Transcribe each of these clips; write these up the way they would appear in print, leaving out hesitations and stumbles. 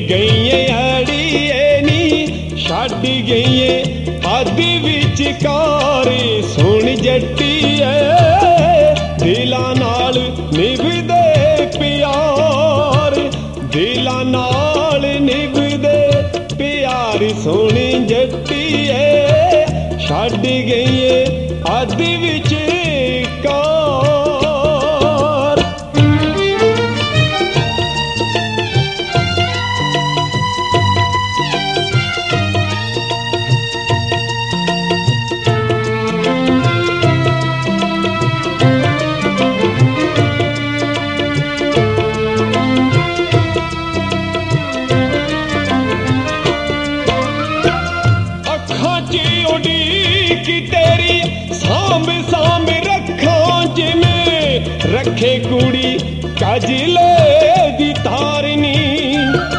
ਗਈਏ ਅੜੀਏ ਨੀ ਛੱਡ ਗਈਏ ਅੱਧ ਵਿਚਕਾਰ। ਸੁਣ ਜੱਟੀਏ ਦਿਲਾਂ ਨਾਲ ਨਿਭਦੇ ਪਿਆਰ, ਦਿਲਾਂ ਨਾਲ ਨਿਭਦੇ ਪਿਆਰ। ਸੁਣ ਜੱਟੀਏ ਛੱਡ ਗਈਏ ਅੱਧ ਵਿਚਕਾਰ। ਤੇਰੀ ਸਾਂਭ ਸਾਂਭ ਰੱਖਾਂ ਜਿਵੇਂ ਰੱਖੇ ਕੁੜੀ ਕਾਜਲੇ ਦੀ ਤਾਰਨੀ।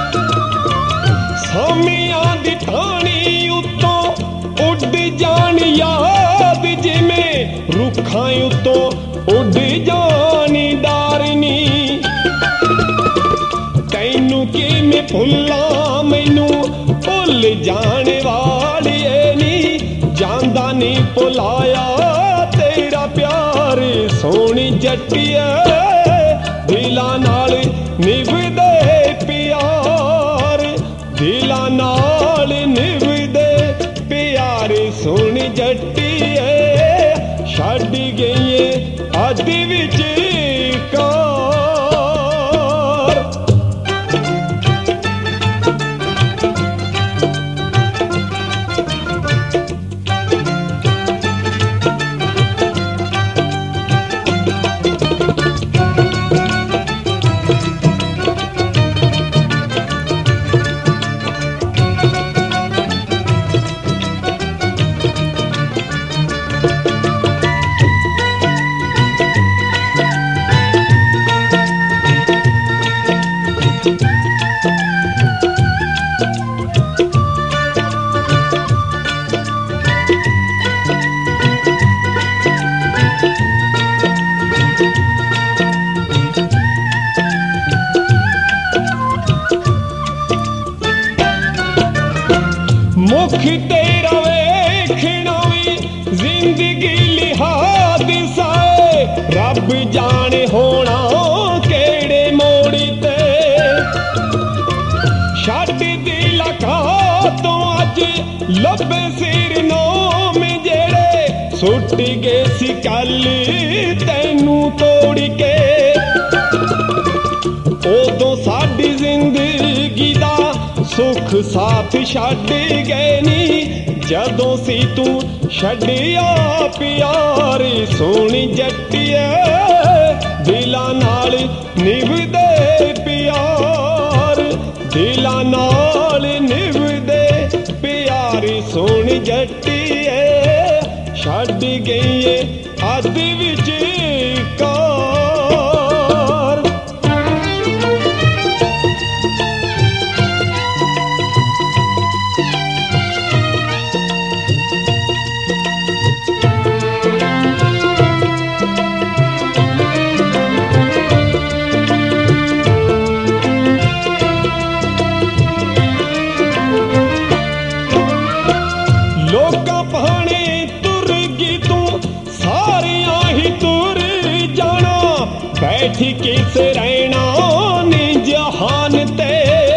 ਸਾਮੀਆਂ ਦੀ ਟਾਹਣੀ ਉੱਤੋਂ ਉੱਡ ਜਾਣ ਯਾਦ ਜਿਵੇਂ ਰੁੱਖਾਂ ਉੱਤੋਂ ਉੱਡ ਜਾਣੀ ਡਾਰਨੀ। ਤੈਨੂੰ ਕਿਵੇਂ ਭੁੱਲਾਂ ਮੈਨੂੰ ਭੁੱਲ ਜਾਣ ਵਾਲੀਏ ਨੀ, ਜਾਂਦਾ ਨੀ ਭੁਲਾਇਆ ਤੇਰਾ ਪਿਆਰ। ਸੋਹਣੀ ਜੱਟੀਏ ਦਿਲਾਂ ਨਾਲ ਨਿਭਦੇ ਪਿਆਰ, ਦਿਲਾਂ ਨਾਲ ਨਿਭਦੇ ਪਿਆਰ। ਸੋਹਣੀ ਜੱਟੀਏ ਛੱਡ ਗਈਏ ਅੱਧ ਵਿਚਕਾਰ। ਮੁਖ ਤੇਰਾ ਵੇਖਣਾ ਵੀ ਜ਼ਿੰਦਗੀ ਲਿਹਾਦ ਸਾਏ, ਰੱਬ ਜਾਣੇ ਹੋਣਾ ਕਿਹੜੇ ਮੋੜ ਤੇ। ਛੱਡ ਦਿਲਾਂ ਤੋਂ ਅੱਜ ਲੱਭੇ ਸਿਰ ਨੋਮ ਜਿਹੜੇ ਸੁੱਟ ਗਏ ਸੀ ਕੱਲ ਤੈਨੂੰ ਤੋੜ ਕੇ। ਉਦੋਂ ਸਾਡੀ ਜ਼ਿੰਦਗੀ ਦਾ ਸੁੱਖ ਸਾਥ ਛੱਡ ਗਏ ਨੀ, ਜਦੋਂ ਸੀ ਤੂੰ ਛੱਡਿਆ ਪਿਆਰ। ਸੋਹਣੀ ਜੱਟੀਏ ਦਿਲਾਂ ਨਾਲ ਨਿਭਦੇ ਪਿਆਰ, ਦਿਲਾਂ ਨਾਲ ਨਿਭਦੇ ਪਿਆਰ। ਸੋਹਣੀ ਜੱਟੀਏ ਛੱਡ ਗਈਏ ਅੱਧ ਵਿਚਕਾਰ। ਲੋਕਾਂ ਭਾਣੇ ਤੁਰ ਗਈ ਤੂੰ ਸਾਰਿਆਂ ਹੀ ਤੁਰ ਜਾਣਾ, ਬੈਠ ਕਿਸ ਰਹਿਣਾ ਨੀ ਜਹਾਨ ਤੇ।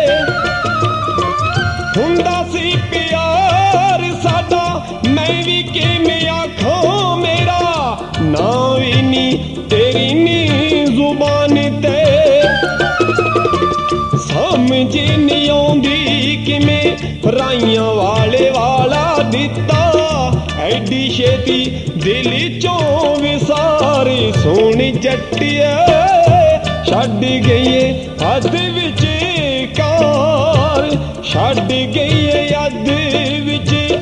ਹੁੰਦਾ ਸੀ ਪਿਆਰ ਸਾਡਾ ਮੈਂ ਵੀ ਕਿਵੇਂ ਆਖਾਂ, ਮੇਰਾ ਨਾਂ ਵੀ ਨੀ ਤੇਰੀ ਨੀ ਜ਼ੁਬਾਨ ਤੇ। ਸਮਝ ਨੀ ਆਉਂਦੀ ਕਿਵੇਂ ਰਾਈਆਂ ਵਾਲੇ ਵਾਲਾ ਦਿੱਤਾ, ਐਡੀ ਛੇਤੀ ਦਿਲ ਚੋਂ ਵਿਸਾਰ। ਸੋਹਣੀ ਜੱਟੀਏ ਛੱਡ ਗਈਏ ਅੱਧ ਵਿਚਕਾਰ, ਛੱਡ ਗਈਏ ਅੱਧ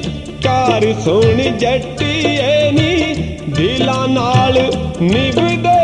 ਵਿਚਕਾਰ। ਸੋਹਣੀ ਜੱਟੀਏ ਨੀ ਦਿਲਾਂ ਨਾਲ ਨਿਭਦੇ